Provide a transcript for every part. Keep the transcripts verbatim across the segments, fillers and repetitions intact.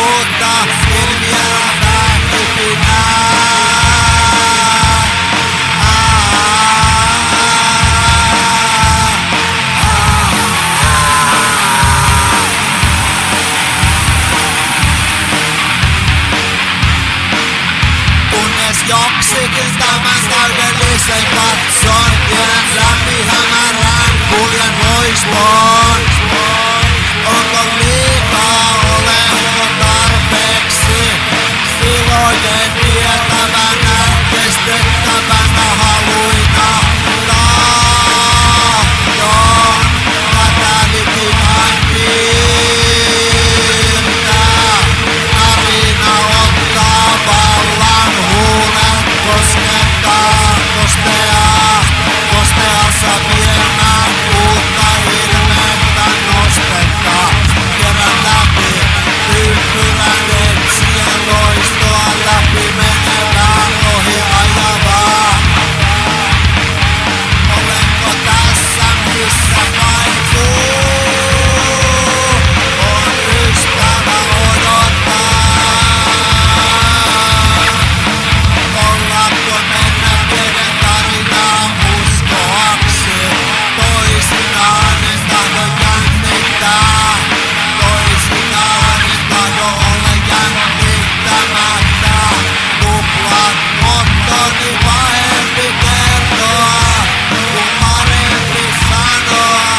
mutta ilmiönä väkipinää. Kunnes joksikin tämän täydellisen katson, tien läpi hämärään kuljen loistoon. Onko liikaa, olenko tarpeeksi ilojen tietävänä, kestettävänä haluina tahdon hätälikimain piirtää. Narina ottaa vallan huulen, koskettaa kosteaa, kosteassa viemään uutta ilmettä nostetta. Kerran läpi ympyrän etsien loistoa läpi menevään ohi ajavaa. Olenko tässä missä kaipuu? On ystävä odottaa. Ollaanko mennä pienen tarinaa uskoaksi? Toisinaan en tahdo jännittää. Toisinaan en tahdo olla jännittämättä. Kuplat mottoni pahempi kertoa, kun parempi sanoa.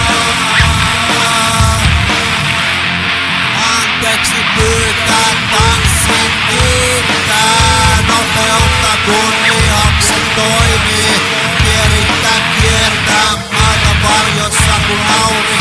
Anteeksi pyytää, tanssin kiittää. Nopeutta kun lihakset toimii. Kierittää kiertää maata varjossa kun aurinko